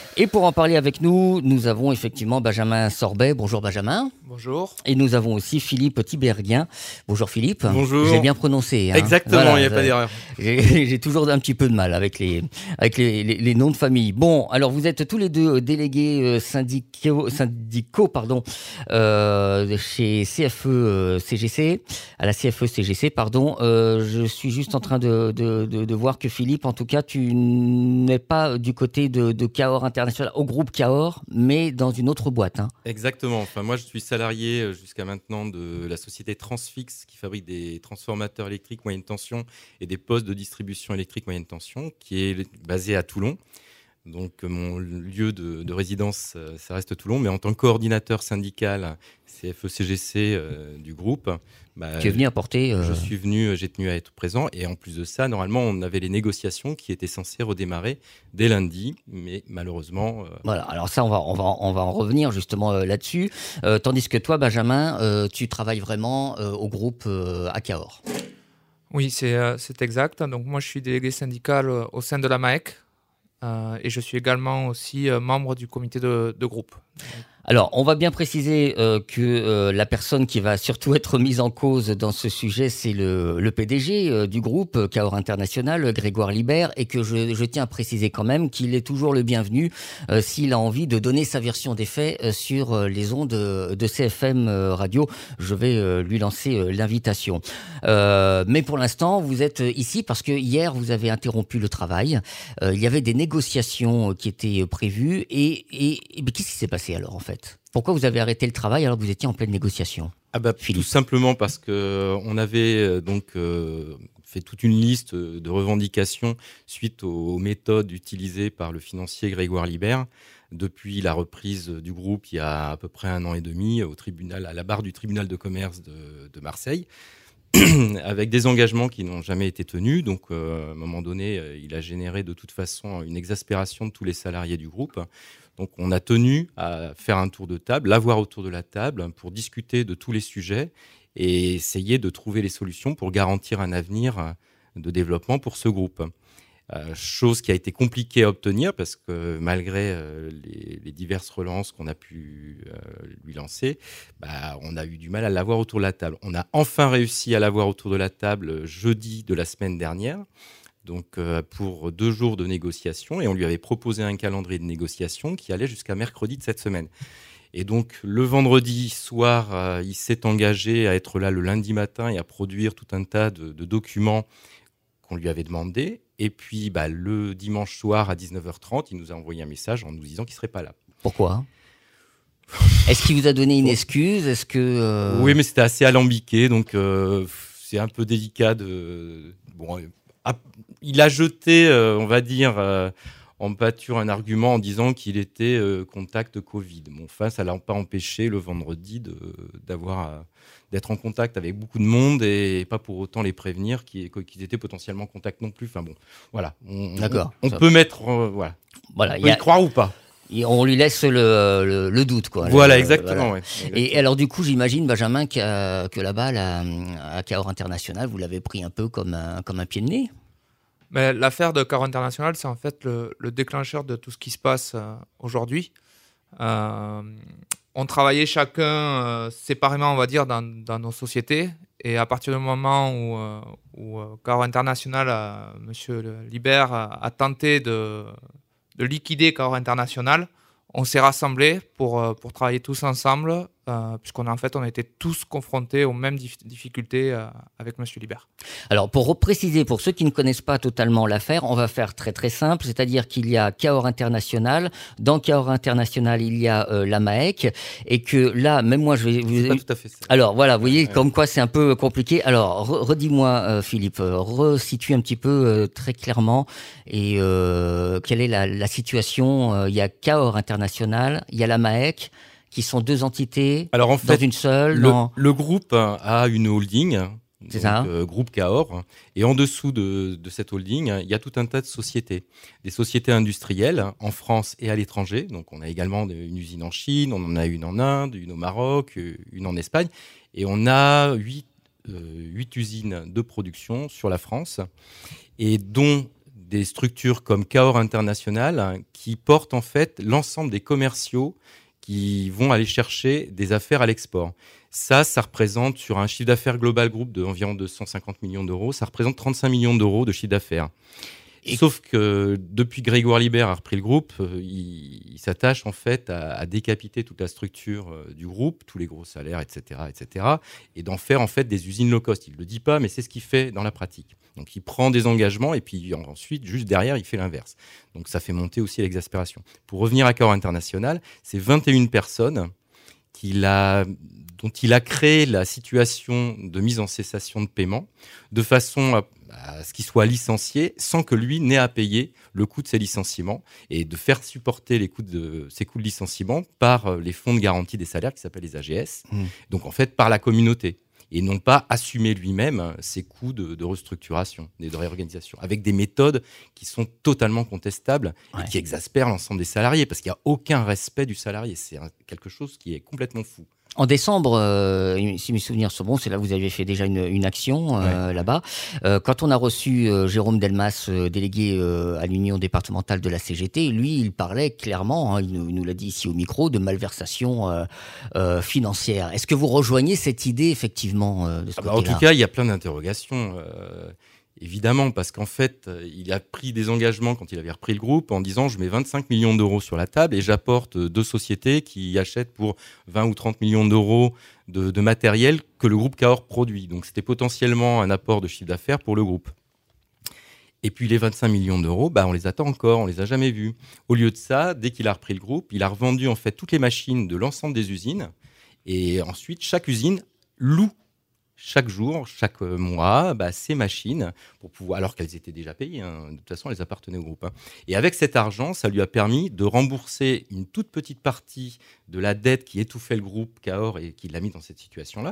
Et pour en parler avec nous, nous avons effectivement Benjamin Sorbet. Bonjour Benjamin. Bonjour. Et nous avons aussi Philippe Tiberghien. Bonjour Philippe. Bonjour. J'ai bien prononcé. Exactement, Voilà, il n'y a pas d'erreur. J'ai toujours un petit peu de mal avec les noms de famille. Bon, alors vous êtes tous les deux délégués syndicaux chez CFE-CGC, à la CFE-CGC, pardon. Je suis juste en train de voir que Philippe, en tout cas, tu n'es pas du côté de Cahors International, au groupe Cahors, mais dans une autre boîte. Exactement. Enfin, moi, je suis salarié jusqu'à maintenant de la société Transfix qui fabrique des transformateurs électriques moyenne tension et des postes de distribution électrique moyenne tension, qui est basée à Toulon. Donc, mon lieu de résidence, ça reste Toulon. Mais en tant que coordinateur syndical CFE-CGC du groupe, Tu es venu apporter... je suis venu, j'ai tenu à être présent. Et en plus de ça, normalement, on avait les négociations qui étaient censées redémarrer dès lundi. Mais malheureusement... Voilà, alors ça, on va en revenir justement là-dessus. Tandis que toi, Benjamin, tu travailles vraiment au groupe à Cahors. Oui, c'est exact. Donc moi, je suis délégué syndical au sein de la MAEC et je suis également aussi membre du comité de groupe. Alors, on va bien préciser que la personne qui va surtout être mise en cause dans ce sujet, c'est le PDG du groupe Cahors International, Grégoire Libert, et que je tiens à préciser quand même qu'il est toujours le bienvenu s'il a envie de donner sa version des faits sur les ondes de CFM Radio. Je vais lui lancer l'invitation. Mais pour l'instant, vous êtes ici parce que hier, vous avez interrompu le travail. Il y avait des négociations qui étaient prévues. Et qu'est-ce qui s'est passé alors, en fait ? Pourquoi vous avez arrêté le travail alors que vous étiez en pleine négociation ? Tout simplement parce qu'on avait fait toute une liste de revendications suite aux méthodes utilisées par le financier Grégoire Libert depuis la reprise du groupe il y a à peu près 1 an et demi au tribunal, à la barre du tribunal de commerce de Marseille. Avec des engagements qui n'ont jamais été tenus. Donc, à un moment donné, il a généré de toute façon une exaspération de tous les salariés du groupe. Donc, on a tenu à faire un tour de table, l'avoir autour de la table pour discuter de tous les sujets et essayer de trouver les solutions pour garantir un avenir de développement pour ce groupe. Chose qui a été compliquée à obtenir parce que malgré les diverses relances qu'on a pu lui lancer, on a eu du mal à l'avoir autour de la table. On a enfin réussi à l'avoir autour de la table jeudi de la semaine dernière, donc pour 2 jours de négociation, et on lui avait proposé un calendrier de négociation qui allait jusqu'à mercredi de cette semaine. Et donc le vendredi soir, il s'est engagé à être là le lundi matin et à produire tout un tas de documents qu'on lui avait demandé. Et puis, le dimanche soir à 19h30, il nous a envoyé un message en nous disant qu'il ne serait pas là. Pourquoi ? Est-ce qu'il vous a donné une excuse ? Est-ce que Oui, mais c'était assez alambiqué, donc c'est un peu délicat il a jeté, on va dire, en pâture un argument en disant qu'il était contact Covid. Bon, enfin, ça ne l'a pas empêché le vendredi d'être en contact avec beaucoup de monde et pas pour autant les prévenir qu'ils étaient potentiellement en contact non plus. Enfin bon, voilà. D'accord. On peut mettre... Voilà, on peut y croire ou pas. Et on lui laisse le doute, quoi. Voilà, exactement. Voilà. Ouais. Et alors, du coup, j'imagine, Benjamin, que là-bas, à Cahors International, vous l'avez pris un peu comme un pied de nez. Mais l'affaire de Cahors International, c'est en fait le déclencheur de tout ce qui se passe aujourd'hui. On travaillait chacun séparément, on va dire, dans nos sociétés. Et à partir du moment où Cahors International, Monsieur Libert, a tenté de liquider Cahors International, on s'est rassemblés pour travailler tous ensemble, on était tous confrontés aux mêmes difficultés avec M. Libert. Alors, pour repréciser, pour ceux qui ne connaissent pas totalement l'affaire, on va faire très très simple, c'est-à-dire qu'il y a Cahors International, dans Cahors International, il y a la MAEC, et que là, même moi, je vais... C'est pas tout à fait ça. Alors, voilà, vous voyez, comme quoi c'est un peu compliqué. Alors, redis-moi, Philippe, resitue un petit peu très clairement, et quelle est la situation. Il y a Cahors International, il y a la MAEC, qui sont 2 entités. Alors en fait, dans une seule. Le groupe a une holding, c'est ça. Groupe Cahors, et en dessous de cette holding, il y a tout un tas de sociétés, des sociétés industrielles en France et à l'étranger. Donc on a également une usine en Chine, on en a une en Inde, une au Maroc, une en Espagne, et on a 8 usines de production sur la France, et dont des structures comme Cahors International qui portent en fait l'ensemble des commerciaux qui vont aller chercher des affaires à l'export. Ça représente sur un chiffre d'affaires global groupe d'environ 250 millions d'euros, ça représente 35 millions d'euros de chiffre d'affaires. Sauf que depuis que Grégoire Libert a repris le groupe, il s'attache en fait à décapiter toute la structure du groupe, tous les gros salaires, etc., et d'en faire en fait des usines low cost. Il ne le dit pas, mais c'est ce qu'il fait dans la pratique. Donc il prend des engagements et puis ensuite, juste derrière, il fait l'inverse. Donc ça fait monter aussi l'exaspération. Pour revenir à Cahors International, c'est 21 personnes dont il a créé la situation de mise en cessation de paiement de façon à ce qu'il soit licencié sans que lui n'ait à payer le coût de ses licenciements et de faire supporter ses coûts de licenciement par les fonds de garantie des salaires qui s'appellent les AGS, donc en fait par la communauté, et non pas assumer lui-même ses coûts de restructuration et de réorganisation, avec des méthodes qui sont totalement contestables et qui exaspèrent l'ensemble des salariés, parce qu'il n'y a aucun respect du salarié. C'est quelque chose qui est complètement fou. En décembre, si mes souvenirs sont bons, c'est là que vous avez fait déjà une action là-bas. Quand on a reçu Jérôme Delmas, délégué à l'Union départementale de la CGT, lui, il parlait clairement, il nous l'a dit ici au micro, de malversation financière. Est-ce que vous rejoignez cette idée, effectivement, de ce côté-là ? En tout cas, il y a plein d'interrogations. Évidemment, parce qu'en fait, il a pris des engagements quand il avait repris le groupe en disant « je mets 25 millions d'euros sur la table et j'apporte 2 sociétés qui achètent pour 20 ou 30 millions d'euros de matériel que le groupe Cahors produit ». Donc c'était potentiellement un apport de chiffre d'affaires pour le groupe. Et puis les 25 millions d'euros, on les attend encore, on les a jamais vus. Au lieu de ça, dès qu'il a repris le groupe, il a revendu en fait toutes les machines de l'ensemble des usines, et ensuite chaque usine loue chaque jour, chaque mois, ces machines, pour pouvoir, alors qu'elles étaient déjà payées, de toute façon, elles appartenaient au groupe. Et avec cet argent, ça lui a permis de rembourser une toute petite partie de la dette qui étouffait le groupe Cahors et qui l'a mis dans cette situation-là.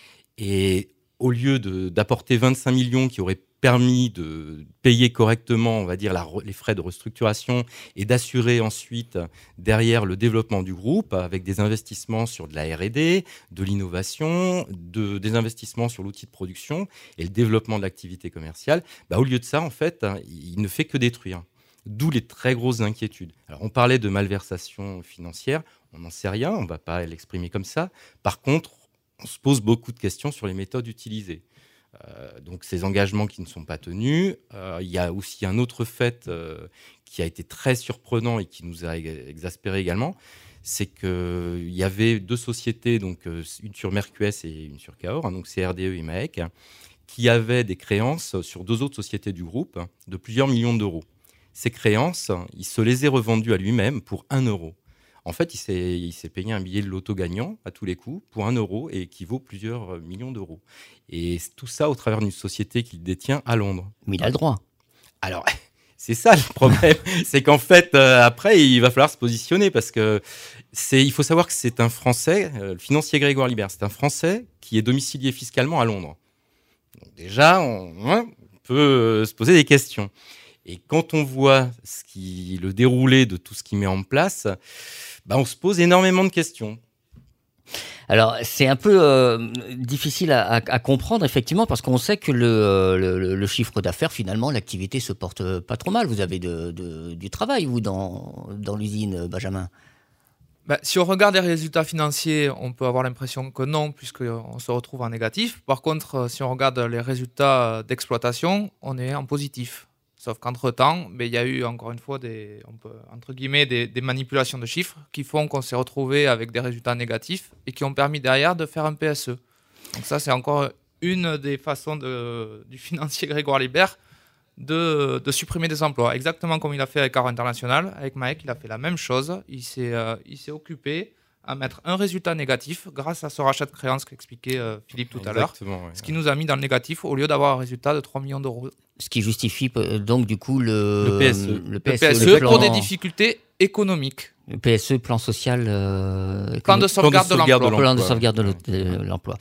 Et au lieu d'apporter 25 millions qui auraient permis de payer correctement, on va dire, les frais de restructuration et d'assurer ensuite derrière le développement du groupe avec des investissements sur de la R&D, de l'innovation, des investissements sur l'outil de production et le développement de l'activité commerciale, au lieu de ça, en fait, il ne fait que détruire. D'où les très grosses inquiétudes. Alors, on parlait de malversation financière, on n'en sait rien, on ne va pas l'exprimer comme ça. Par contre, on se pose beaucoup de questions sur les méthodes utilisées. Donc ces engagements qui ne sont pas tenus. Il y a aussi un autre fait qui a été très surprenant et qui nous a exaspérés également, c'est qu'il y avait 2 sociétés, donc une sur Mercues et une sur Cahors, donc CRDE et Maec, qui avaient des créances sur 2 autres sociétés du groupe de plusieurs millions d'euros. Ces créances, il se les est revendues à lui-même pour 1 euro. En fait, il s'est payé un billet de loto gagnant à tous les coups pour 1 euro et qui vaut plusieurs millions d'euros. Et tout ça au travers d'une société qu'il détient à Londres. Mais il a le droit. Alors, c'est ça le problème. C'est qu'en fait, après, il va falloir se positionner parce que il faut savoir que c'est un Français, le financier Grégoire Libert, c'est un Français qui est domicilié fiscalement à Londres. Donc déjà, on peut se poser des questions. Et quand on voit le déroulé de tout ce qu'il met en place, on se pose énormément de questions. Alors, c'est un peu difficile à comprendre, effectivement, parce qu'on sait que le chiffre d'affaires, finalement, l'activité se porte pas trop mal. Vous avez du travail, vous, dans l'usine, Benjamin ? Si on regarde les résultats financiers, on peut avoir l'impression que non, puisqu'on se retrouve en négatif. Par contre, si on regarde les résultats d'exploitation, on est en positif. Sauf qu'entre-temps, il y a eu encore une fois des manipulations de chiffres qui font qu'on s'est retrouvé avec des résultats négatifs et qui ont permis derrière de faire un PSE. Donc ça, c'est encore une des façons du financier Grégoire Libert de supprimer des emplois. Exactement comme il a fait avec Cahors International. Avec Maec, il a fait la même chose. Il s'est occupé à mettre un résultat négatif grâce à ce rachat de créances qu'expliquait Philippe tout à l'heure. Ce qui nous a mis dans le négatif au lieu d'avoir un résultat de 3 millions d'euros. Ce qui justifie donc du coup le PSE pour des difficultés économiques. PSE, plan social... Plan de sauvegarde de l'emploi. Plan de sauvegarde de l'emploi.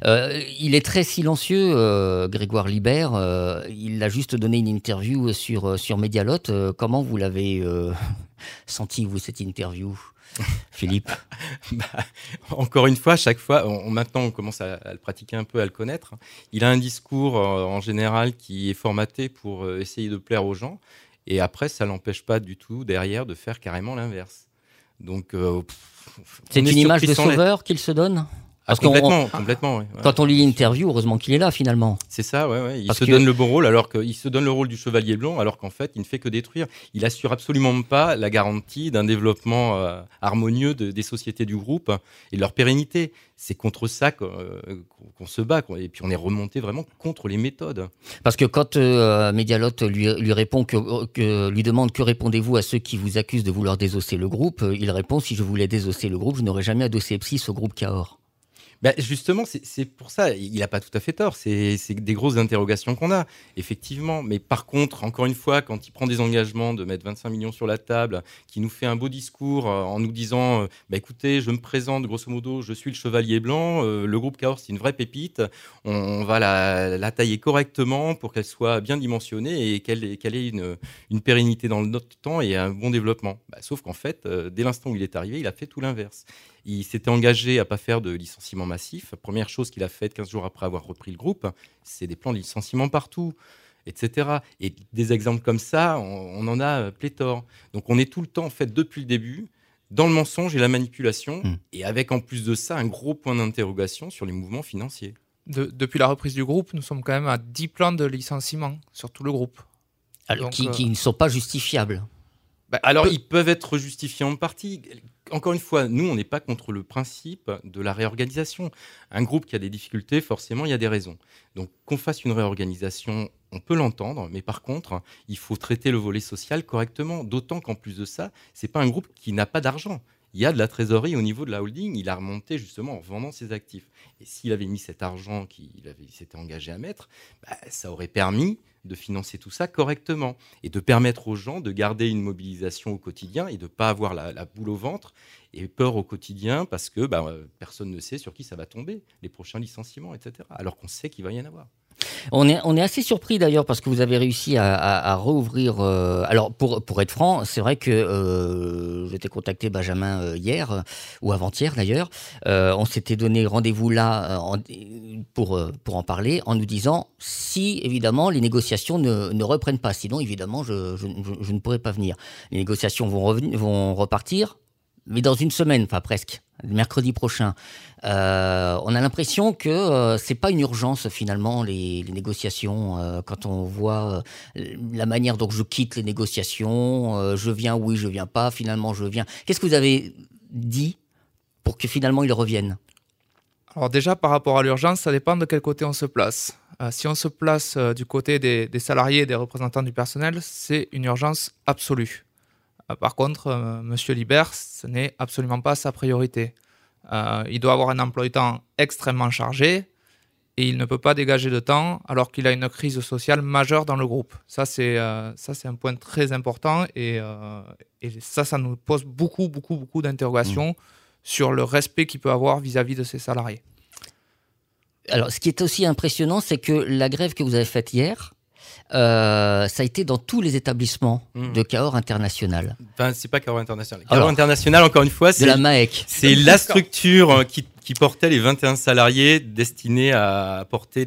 Il est très silencieux, Grégoire Libert. Il a juste donné une interview sur Medialotte. Comment vous l'avez senti, vous, cette interview, Philippe? Encore une fois, chaque fois, maintenant on commence à le pratiquer un peu, à le connaître. Il a un discours en général qui est formaté pour essayer de plaire aux gens. Et après, ça ne l'empêche pas du tout derrière de faire carrément l'inverse. Donc, c'est une image de sauveur qu'il se donne? Parce complètement. Ouais. Quand on lit l'interview, heureusement qu'il est là finalement. C'est ça, ouais. Il se donne le bon rôle, alors qu'il se donne le rôle du chevalier blanc, alors qu'en fait, il ne fait que détruire. Il assure absolument pas la garantie d'un développement harmonieux des sociétés du groupe et de leur pérennité. C'est contre ça qu'on se bat, quoi. Et puis on est remonté vraiment contre les méthodes. Parce que quand Medialotte lui répond lui demande que répondez-vous à ceux qui vous accusent de vouloir désosser le groupe, il répond: si je voulais désosser le groupe, je n'aurais jamais adossé Epsis au groupe Cahors. Justement, c'est pour ça, il n'a pas tout à fait tort. C'est des grosses interrogations qu'on a, effectivement. Mais par contre, encore une fois, quand il prend des engagements de mettre 25 millions sur la table, qui nous fait un beau discours en nous disant écoutez, je me présente, grosso modo, je suis le chevalier blanc, le groupe Cahors, c'est une vraie pépite, on va la tailler correctement pour qu'elle soit bien dimensionnée et qu'elle ait une pérennité dans le temps et un bon développement. Sauf qu'en fait, dès l'instant où il est arrivé, il a fait tout l'inverse. Il s'était engagé à ne pas faire de licenciement massif. Première chose qu'il a faite 15 jours après avoir repris le groupe, c'est des plans de licenciement partout, etc. Et des exemples comme ça, on en a pléthore. Donc on est tout le temps, en fait, depuis le début, dans le mensonge et la manipulation, et avec en plus de ça un gros point d'interrogation sur les mouvements financiers. Depuis la reprise du groupe, nous sommes quand même à 10 plans de licenciement sur tout le groupe. Alors, qui ne sont pas justifiables. Alors, ils peuvent être justifiés en partie. Encore une fois, nous, on n'est pas contre le principe de la réorganisation. Un groupe qui a des difficultés, forcément, il y a des raisons. Donc, qu'on fasse une réorganisation, on peut l'entendre, mais par contre, il faut traiter le volet social correctement. D'autant qu'en plus de ça, ce n'est pas un groupe qui n'a pas d'argent. Il y a de la trésorerie au niveau de la holding. Il a remonté justement en vendant ses actifs. Et s'il avait mis cet argent qu'il s'était engagé à mettre, ça aurait permis de financer tout ça correctement et de permettre aux gens de garder une mobilisation au quotidien et de ne pas avoir la boule au ventre et peur au quotidien parce que personne ne sait sur qui ça va tomber, les prochains licenciements, etc. Alors qu'on sait qu'il va y en avoir. On est assez surpris d'ailleurs parce que vous avez réussi à rouvrir. Alors pour être franc, c'est vrai que j'étais contacté Benjamin hier ou avant-hier d'ailleurs. On s'était donné rendez-vous là pour en parler en nous disant si évidemment les négociations ne reprennent pas. Sinon évidemment je ne pourrai pas venir. Les négociations vont repartir, mais dans une semaine, enfin presque. Mercredi prochain. On a l'impression que c'est pas une urgence finalement les négociations. Quand on voit la manière dont je quitte les négociations, je viens, oui, je viens pas, finalement je viens. Qu'est-ce que vous avez dit pour que finalement ils reviennent? Alors déjà par rapport à l'urgence, ça dépend de quel côté on se place. Si on se place du côté des salariés et des représentants du personnel, c'est une urgence absolue. Par contre, M. Libert, ce n'est absolument pas sa priorité. Il doit avoir un emploi du temps extrêmement chargé et il ne peut pas dégager de temps alors qu'il a une crise sociale majeure dans le groupe. Ça, c'est un point très important et ça nous pose beaucoup d'interrogations sur le respect qu'il peut avoir vis-à-vis de ses salariés. Alors, ce qui est aussi impressionnant, c'est que la grève que vous avez faite hier, ça a été dans tous les établissements de Cahors International. Enfin, c'est pas Cahors International. Cahors International, encore une fois, c'est de la MAEC. C'est la structure qui portait les 21 salariés destinés à porter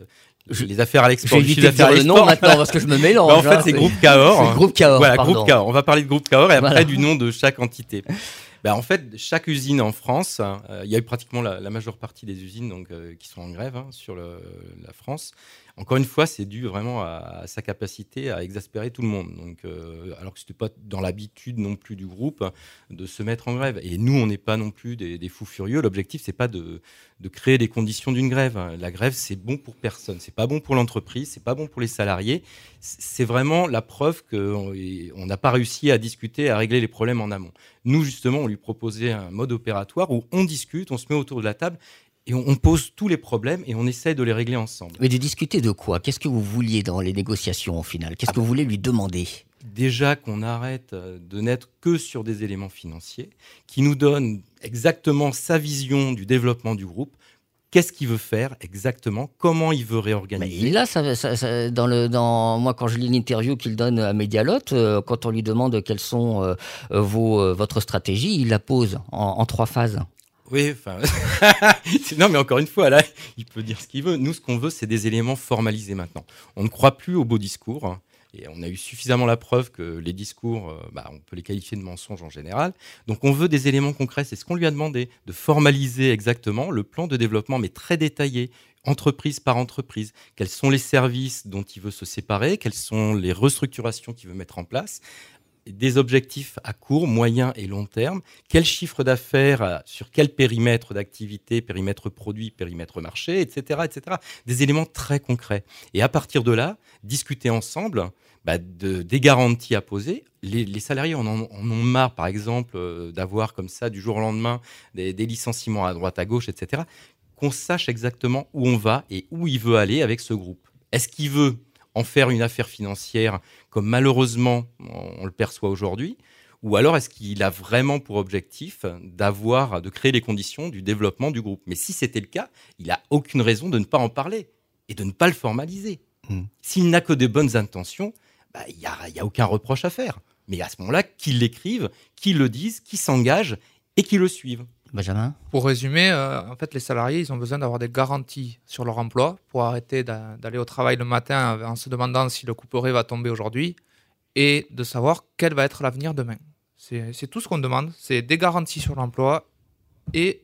les affaires à l'export. Je vais éviter de dire le nom maintenant parce que je me mélange. En fait, c'est Groupe Cahors. C'est Groupe Cahors. Voilà, Groupe Cahors. On va parler de Groupe Cahors et après du nom de chaque entité. En fait, chaque usine en France, il y a eu pratiquement la majeure partie des usines qui sont en grève sur la France. Encore une fois, c'est dû vraiment à sa capacité à exaspérer tout le monde. Donc, alors que ce n'était pas dans l'habitude non plus du groupe de se mettre en grève. Et nous, on n'est pas non plus des fous furieux. L'objectif, ce n'est pas de créer des conditions d'une grève. La grève, c'est bon pour personne. Ce n'est pas bon pour l'entreprise, ce n'est pas bon pour les salariés. C'est vraiment la preuve qu'on n'a pas réussi à discuter, à régler les problèmes en amont. Nous, justement, on lui proposait un mode opératoire où on discute, on se met autour de la table et on pose tous les problèmes et on essaie de les régler ensemble. Mais de discuter de quoi? Qu'est-ce que vous vouliez dans les négociations au final? Qu'est-ce que vous voulez lui demander? déjà qu'on arrête de n'être que sur des éléments financiers, qui nous donne exactement sa vision du développement du groupe. Qu'est-ce qu'il veut faire exactement? Comment il veut réorganiser? Mais là, moi, quand je lis l'interview qu'il donne à Medialotte, quand on lui demande quelles sont votre stratégie, il la pose en 3 phases. Oui, enfin, non, mais encore une fois, là, il peut dire ce qu'il veut. Nous, ce qu'on veut, c'est des éléments formalisés maintenant. On ne croit plus aux beaux discours. Hein, et on a eu suffisamment la preuve que les discours, on peut les qualifier de mensonges en général. Donc, on veut des éléments concrets. C'est ce qu'on lui a demandé, de formaliser exactement le plan de développement, mais très détaillé, entreprise par entreprise. Quels sont les services dont il veut se séparer? Quelles sont les restructurations qu'il veut mettre en place? Des objectifs à court, moyen et long terme, quel chiffre d'affaires sur quel périmètre d'activité, périmètre produit, périmètre marché, etc., etc. Des éléments très concrets. Et à partir de là, discuter ensemble des garanties à poser. Les salariés en ont marre, par exemple, d'avoir comme ça, du jour au lendemain, des licenciements à droite, à gauche, etc. Qu'on sache exactement où on va et où il veut aller avec ce groupe. Est-ce qu'il veut en faire une affaire financière, comme malheureusement on le perçoit aujourd'hui, ou alors est-ce qu'il a vraiment pour objectif de créer les conditions du développement du groupe? Mais si c'était le cas, il n'a aucune raison de ne pas en parler et de ne pas le formaliser. S'il n'a que de bonnes intentions, il n'y a aucun reproche à faire. Mais à ce moment-là, qu'il l'écrive, qu'il le dise, qu'il s'engage et qu'il le suive. Benjamin? Pour résumer, en fait, les salariés, ils ont besoin d'avoir des garanties sur leur emploi pour arrêter d'aller au travail le matin en se demandant si le couperet va tomber aujourd'hui et de savoir quel va être l'avenir demain. C'est tout ce qu'on demande, c'est des garanties sur l'emploi et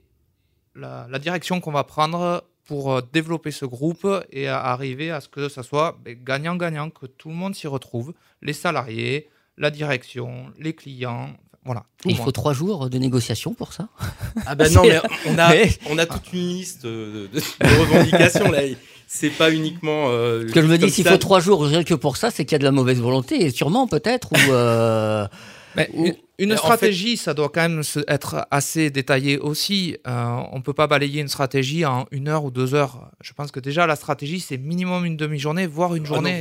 la direction qu'on va prendre pour développer ce groupe et arriver à ce que ça soit gagnant-gagnant, que tout le monde s'y retrouve, les salariés, la direction, les clients. Voilà, il faut 3 jours de négociation pour ça? Ah ben non, mais on a toute une liste de revendications là. C'est pas uniquement. Ce que je me dis, s'il faut 3 jours rien que pour ça, c'est qu'il y a de la mauvaise volonté, sûrement peut-être. Une stratégie, ça doit quand même être assez détaillé aussi. On ne peut pas balayer une stratégie en 1 heure ou 2 heures. Je pense que déjà, la stratégie, c'est minimum une demi-journée, voire une journée.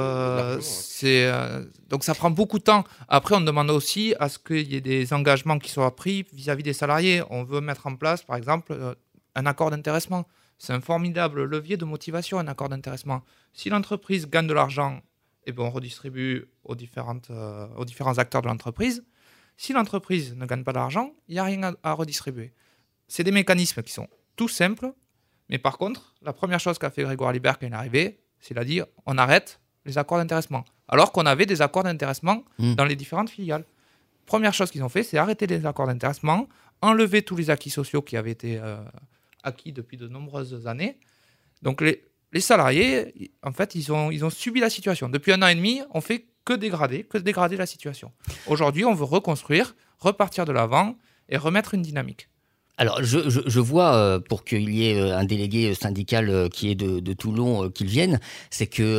Donc ça prend beaucoup de temps. Après, on demande aussi à ce qu'il y ait des engagements qui soient pris vis-à-vis des salariés. On veut mettre en place, par exemple, un accord d'intéressement. C'est un formidable levier de motivation, un accord d'intéressement. Si l'entreprise gagne de l'argent, on redistribue aux différents acteurs de l'entreprise. Si l'entreprise ne gagne pas d'argent, il n'y a rien à redistribuer. C'est des mécanismes qui sont tout simples, mais par contre, la première chose qu'a fait Grégoire Libert quand il est arrivé, c'est de dire on arrête les accords d'intéressement. Alors qu'on avait des accords d'intéressement dans les différentes filiales. Première chose qu'ils ont fait, c'est arrêter les accords d'intéressement, enlever tous les acquis sociaux qui avaient été acquis depuis de nombreuses années. Donc les salariés, en fait, ils ont subi la situation. Depuis 1 an et demi, on fait que dégrader la situation. Aujourd'hui, on veut reconstruire, repartir de l'avant et remettre une dynamique. Alors, je vois, pour qu'il y ait un délégué syndical qui est de Toulon qu'il vienne, c'est que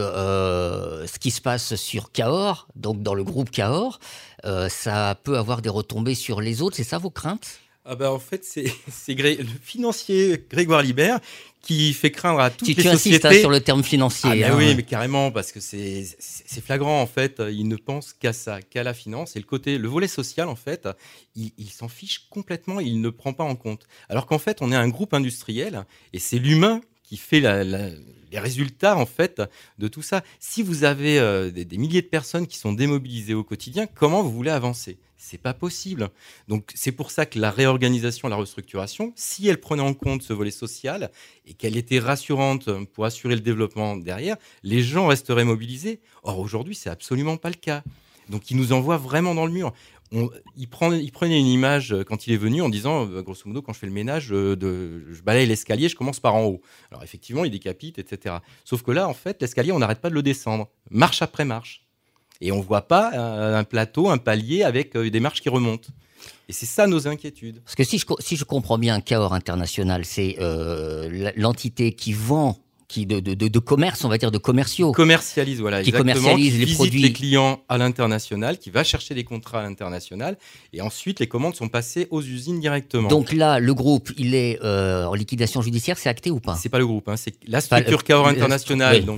ce qui se passe sur Cahors, donc dans le groupe Cahors, ça peut avoir des retombées sur les autres. C'est ça vos craintes? En fait, c'est le financier Grégoire Libert qui fait craindre à toutes les sociétés. Tu insistes sur le terme financier. Oui, mais carrément, parce que c'est flagrant, en fait. Il ne pense qu'à ça, qu'à la finance. Et le volet social, en fait, il s'en fiche complètement, il ne prend pas en compte. Alors qu'en fait, on est un groupe industriel et c'est l'humain qui fait les résultats, en fait, de tout ça. Si vous avez des milliers de personnes qui sont démobilisées au quotidien, comment vous voulez avancer ? C'est pas possible. Donc, c'est pour ça que la réorganisation, la restructuration, si elle prenait en compte ce volet social et qu'elle était rassurante pour assurer le développement derrière, les gens resteraient mobilisés. Or, aujourd'hui, c'est absolument pas le cas. Donc, il nous envoie vraiment dans le mur. Il prenait une image quand il est venu en disant, grosso modo, quand je fais le ménage, je balaye l'escalier, je commence par en haut. Alors, effectivement, il décapite, etc. Sauf que là, en fait, l'escalier, on n'arrête pas de le descendre, marche après marche. Et on ne voit pas un plateau, un palier avec des marches qui remontent. Et c'est ça nos inquiétudes. Parce que si je comprends bien, Cahors International, c'est l'entité qui vend, de commerce, on va dire, de commerciaux. Commercialise, voilà, qui exactement. Commercialise qui les visite produits. Les clients à l'international, qui va chercher des contrats à l'international. Et ensuite, les commandes sont passées aux usines directement. Donc là, le groupe, il est en liquidation judiciaire, c'est acté ou pas ? C'est pas le groupe, c'est la structure Cahors International. Oui. Donc,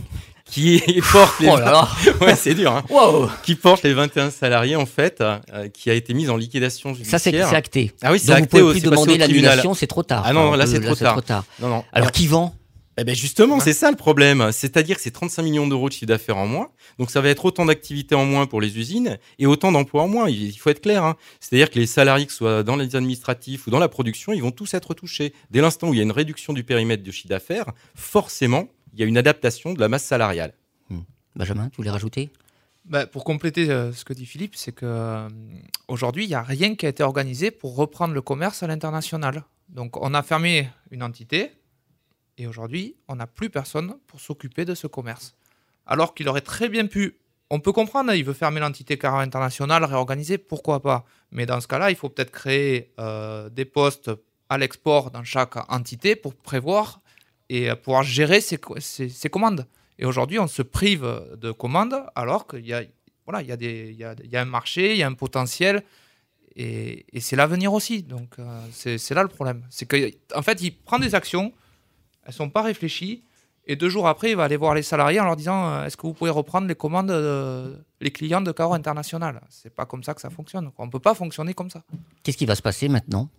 qui porte les... Oh là là. Ouais, c'est dur, hein. Wow. Qui porte les 21 salariés, en fait, qui a été mise en liquidation judiciaire. Ça, c'est acté. Ah oui, c'est Donc acté. vous pouvez plus c'est passé demander au tribunal. l'annulation, c'est trop tard. Ah non, là, c'est trop tard. Non. Alors, qui vend? Eh ben justement, c'est ça le problème. C'est-à-dire que c'est 35 millions d'euros de chiffre d'affaires en moins. Donc ça va être autant d'activités en moins pour les usines et autant d'emplois en moins. Il faut être clair, hein. C'est-à-dire que les salariés, que ce soit dans les administratifs ou dans la production, ils vont tous être touchés. Dès l'instant où il y a une réduction du périmètre de chiffre d'affaires, forcément, il y a une adaptation de la masse salariale. Benjamin, tu voulais rajouter? Pour compléter ce que dit Philippe, c'est qu'aujourd'hui, il n'y a rien qui a été organisé pour reprendre le commerce à l'international. Donc on a fermé une entité. Et aujourd'hui, on n'a plus personne pour s'occuper de ce commerce. Alors qu'il aurait très bien pu... On peut comprendre, il veut fermer l'entité Caro International, réorganiser, pourquoi pas. Mais dans ce cas-là, il faut peut-être créer des postes à l'export dans chaque entité pour prévoir et pouvoir gérer ces commandes. Et aujourd'hui, on se prive de commandes alors qu'il y a, il y a un marché, il y a un potentiel. Et c'est l'avenir aussi. Donc, c'est là le problème. C'est qu'en fait, il prend des actions... Elles ne sont pas réfléchies. Et 2 jours après, il va aller voir les salariés en leur disant est-ce que vous pouvez reprendre les commandes, les clients de Caro International? C'est pas comme ça que ça fonctionne. On ne peut pas fonctionner comme ça. Qu'est-ce qui va se passer maintenant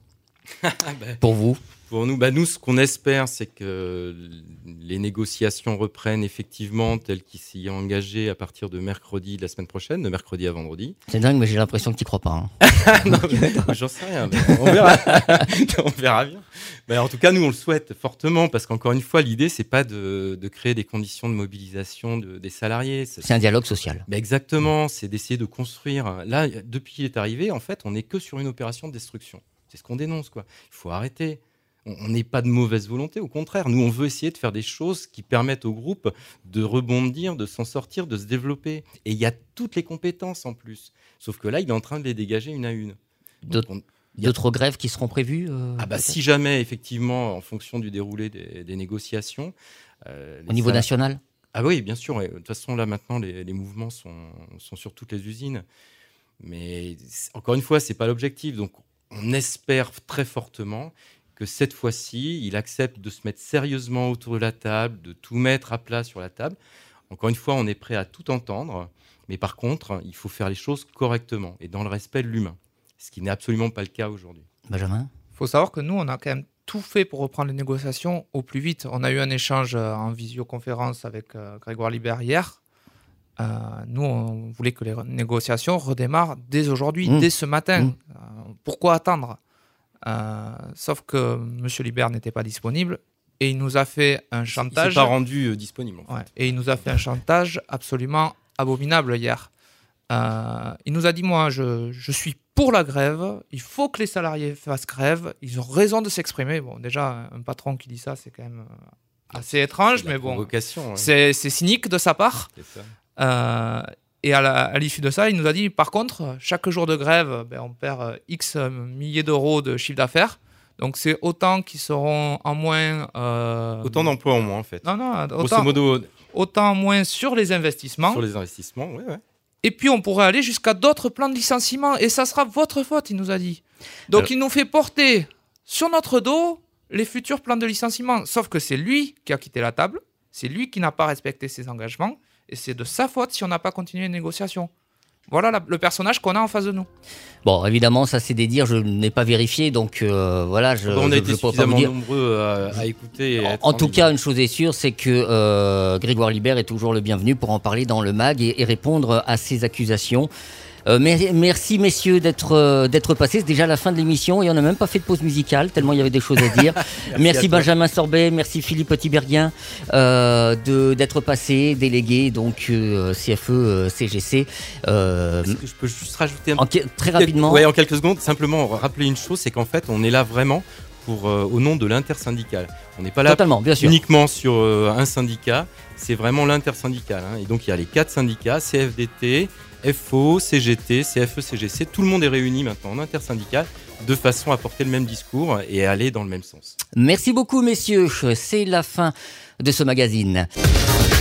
pour vous? Pour nous, nous, ce qu'on espère, c'est que les négociations reprennent effectivement telles qu'ils s'y sont engagés à partir de mercredi de la semaine prochaine, de mercredi à vendredi. C'est dingue, mais j'ai l'impression que tu n'y crois pas. Non, j'en sais rien, mais on verra. On verra bien. Mais en tout cas, nous, on le souhaite fortement parce qu'encore une fois, l'idée, c'est pas de créer des conditions de mobilisation des salariés. C'est un dialogue social. Exactement, c'est d'essayer de construire. Là, depuis qu'il est arrivé, en fait, on n'est que sur une opération de destruction. C'est ce qu'on dénonce, quoi. Il faut arrêter. On n'est pas de mauvaise volonté, au contraire. Nous, on veut essayer de faire des choses qui permettent au groupe de rebondir, de s'en sortir, de se développer. Et il y a toutes les compétences en plus. Sauf que là, il est en train de les dégager une à une. D'autres grèves qui seront prévues si jamais, effectivement, en fonction du déroulé des négociations... au niveau national? Ah oui, bien sûr. De toute façon, là, maintenant, les mouvements sont sur toutes les usines. Mais encore une fois, ce n'est pas l'objectif. Donc, on espère très fortement que cette fois-ci, il accepte de se mettre sérieusement autour de la table, de tout mettre à plat sur la table. Encore une fois, on est prêt à tout entendre, mais par contre, il faut faire les choses correctement et dans le respect de l'humain, ce qui n'est absolument pas le cas aujourd'hui. Benjamin ? Il faut savoir que nous, on a quand même tout fait pour reprendre les négociations au plus vite. On a eu un échange en visioconférence avec Grégoire Libert hier. Nous, on voulait que les négociations redémarrent dès aujourd'hui, dès ce matin. Pourquoi attendre ? Sauf que M. Libert n'était pas disponible et il nous a fait un chantage. Il ne s'est pas rendu disponible. En fait. Ouais, et il nous a fait un chantage absolument abominable hier. Il nous a dit, moi, je suis pour la grève, il faut que les salariés fassent grève, ils ont raison de s'exprimer. Bon, déjà, un patron qui dit ça, c'est quand même assez étrange, mais bon, c'est cynique de sa part. C'est ça. Et à l'issue de ça, il nous a dit, par contre, chaque jour de grève, on perd X milliers d'euros de chiffre d'affaires. Donc, c'est autant qui seront en moins... Autant d'emplois en moins, en fait. Non, grosso modo... autant en moins sur les investissements. Sur les investissements, oui. Et puis, on pourrait aller jusqu'à d'autres plans de licenciement. Et ça sera votre faute, il nous a dit. Donc, il nous fait porter sur notre dos les futurs plans de licenciement. Sauf que c'est lui qui a quitté la table. C'est lui qui n'a pas respecté ses engagements. Et c'est de sa faute si on n'a pas continué les négociations. Voilà le personnage qu'on a en face de nous. Bon, évidemment, ça c'est des dires, je n'ai pas vérifié, donc voilà. On a été suffisamment nombreux à écouter. Et en tout cas, une chose est sûre, c'est que Grégoire Libert est toujours le bienvenu pour en parler dans le MAG et répondre à ces accusations. Merci messieurs d'être passés. C'est déjà la fin de l'émission et on n'a même pas fait de pause musicale tellement il y avait des choses à dire. merci Benjamin Sorbet, merci Philippe Tiberghien d'être passé, délégué donc CFE CGC. Est-ce que je peux juste rajouter très rapidement? Oui, en quelques secondes, simplement rappeler une chose, c'est qu'en fait on est là vraiment pour, au nom de l'intersyndical. On n'est pas là uniquement sur un syndicat, c'est vraiment l'intersyndical. Et donc il y a les 4 syndicats, CFDT, FO, CGT, CFE, CGC, tout le monde est réuni maintenant en intersyndical de façon à porter le même discours et à aller dans le même sens. Merci beaucoup messieurs, c'est la fin de ce magazine.